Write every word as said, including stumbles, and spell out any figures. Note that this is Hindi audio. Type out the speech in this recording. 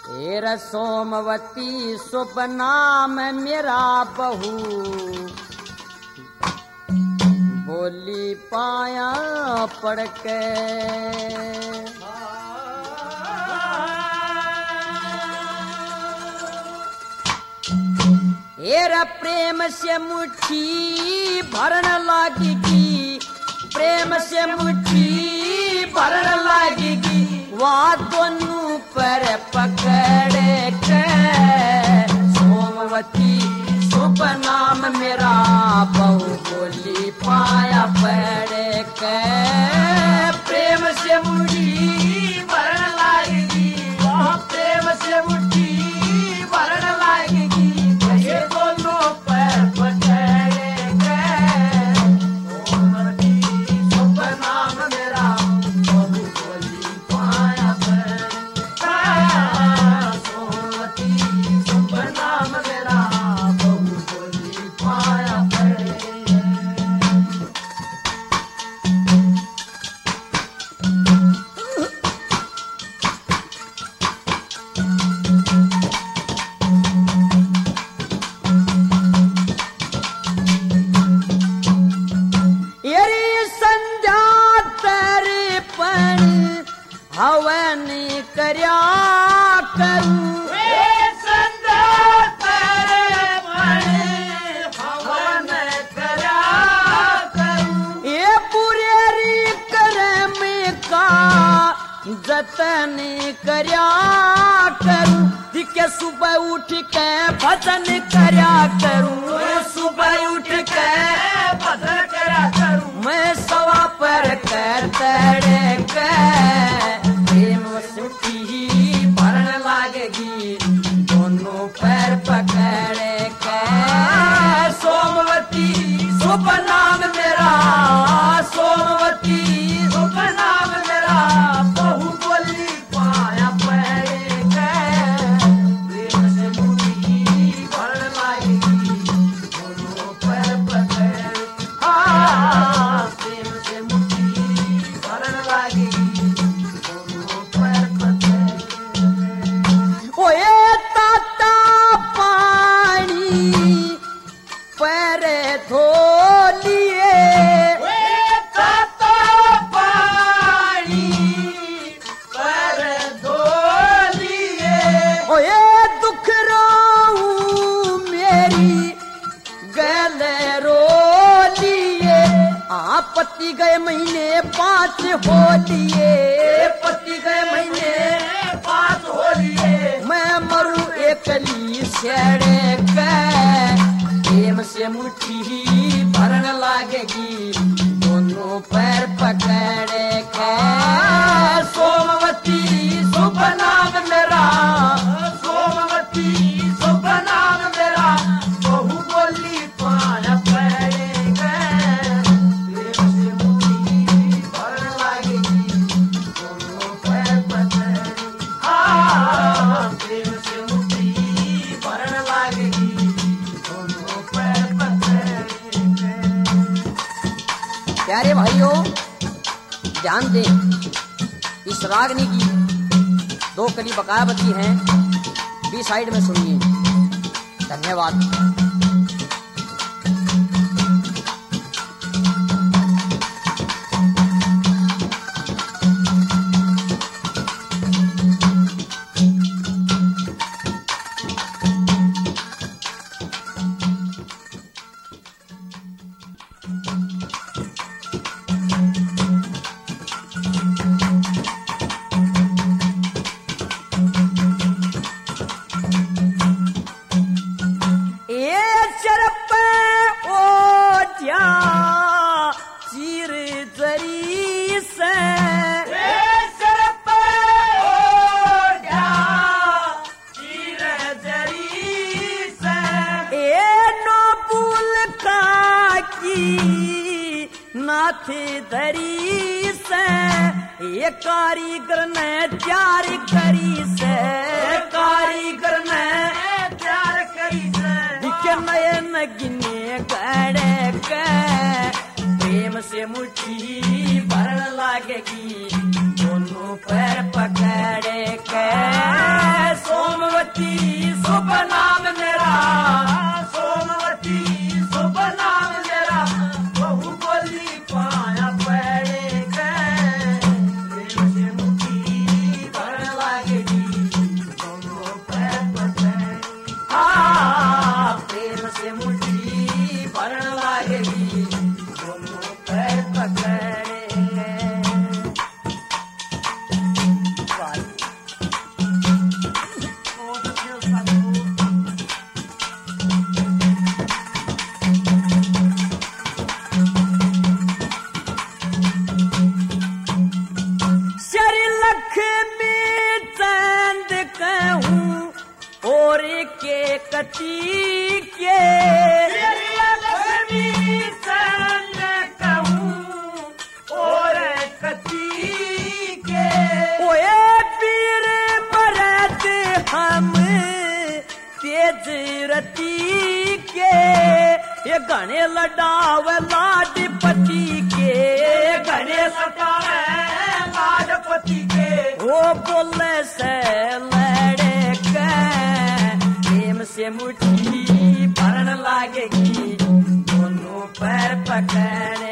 हेर सोमवती शुभ नाम मेरा बहू, बोली पाया पड़ के। हेरा प्रेम से मुट्ठी भरन लागेगी, प्रेम से मुट्ठी भरन लागेगी, वहाँ दोनों पर पकड़ के। सोमवती शुभ नाम मेरा बहू, बोली पाया पड़ के। प्रेम से मुट्ठी भरन लागेगी, वहाँ प्रेम से मुट्ठी भरन लागेगी, ये दोनों पर पकड़ के। सोमवती शुभ नाम मेरा बहू, बोली पाया पड़ के। सोमवती शुभ नाम मेरा बहू, बोली पाया पड़ के। हवन करया करूं, हवन करया करूं, ये पुरेरी करम का जतन करया करूं, दिखे सुबह उठ के भजन करया करूं, सुबह उठ के भजन करया करूं, मैं सवा पर कर तड़े के। मुट्ठी भरन लागेगी, दोनों पैर पकड़ के। सोमवती शुभ नाम मेरा, सोमवती शुभ नाम मेरा बहू, बोली पाया पड़ के। प्रेम से मुट्ठी भरन लागेगी, दोनों पैर पकड़। हाँ, प्रेम से मुट्ठी भरन लागेगी, पति गए महीने पाँच हो लिए, पति गए महीने पाँच हो लिए, मैं मरूं एकली सेड़े के। प्रेम से मुट्ठी भरन लागेगी, दोनों पैर पकड़ के। सोमवती शुभ नाम मेरा, सोमवती शुभ नाम मेरा बहू, बोली पाया पड़ के। प्यारे भाइयों, ध्यान दें, इस रागनी की दो कली बकायावती हैं, बी साइड में सुनिए। धन्यवाद। नाथी धरी से ये कारीगर ने तैयार करी से, कारीगर ने तैयार करी से, दिखे नए नगिने गड़े के। प्रेम से मुट्ठी भरन लागेगी, दोनों पैर पकड़े के। सो सोमवती शुभ नाम मेरा, सोमवती शुभ नाम मेरा, बहु बोली पाया पड़े प्रेम से मुट्ठी भरन लागेगी दोनों पैर पकड़े। हाँ प्रेम से मुट्ठी भरन लागेगी दोनों पैर पकड़े। कती के लक्ष्मी चंद कहूँ और कती के ओए पीर मरद हम तेज रती के ये गणे लडाव लाडपति के, गणे सतावे लाडपति के, वो बोले से लड़े से मुट्ठी भरन लागेगी दोनों पैर पकड़े।